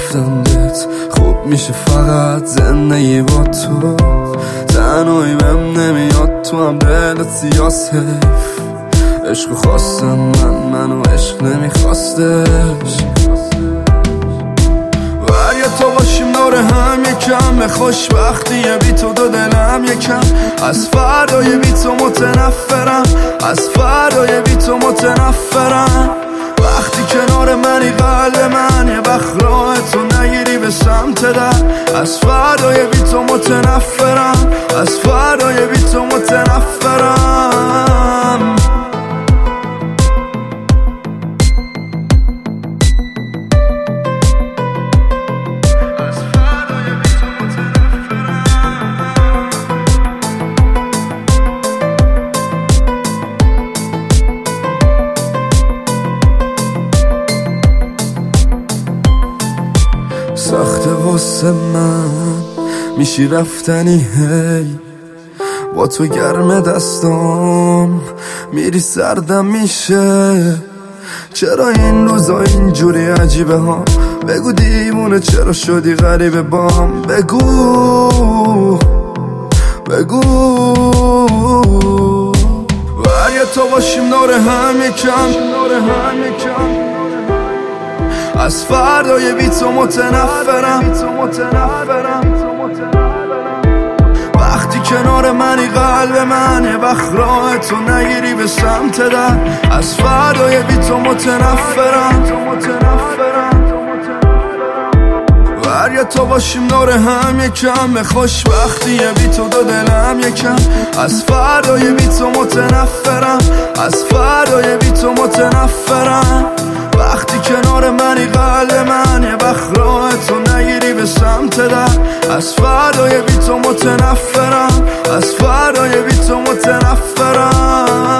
گفتم بهت خوب میشه فقط زندگی با تو، تنهایی بهم نمیاد تو هم دلت سیاسه. عشق خواستم منو عشق نمیخواستش. اگه تو باشیم دور هم یکم به خوشبختیه بی تو دو دلم یکم. از فردای بی تو متنفرم، از فردای بی تو متنفرم. وقتی کنار منی قلب من یه وقت راه تو نگیری به سمت در. از فردای بی تو متنفرم، از فردای بی تو متنفرم. سخته واسه من میشی رفتنی هی، با تو گرم دستام میری سردم میشه. چرا این روزا اینجوری عجیبه ها؟ بگو دیوونه چرا شدی غریبه بام؟ بگو و اگه تو باشیم دور هم یکم، از فردای بی تو متنفرم. وقتی کنار منی قلب من یه وقت راه تو نگیری به سمت در. از فردای بی تو متنفرم. و اگه تو باشیم دور هم یکم به خوشبختیه بی تو دو دلم یکم. از فردای بی تو متنفرم، از فردای بی تو متنفرم. وقتی کنار منی قلب من یه وقت راه تو نگیری به سمت در. از فردای بی تو متنفرم، از فردای بی تو متنفرم.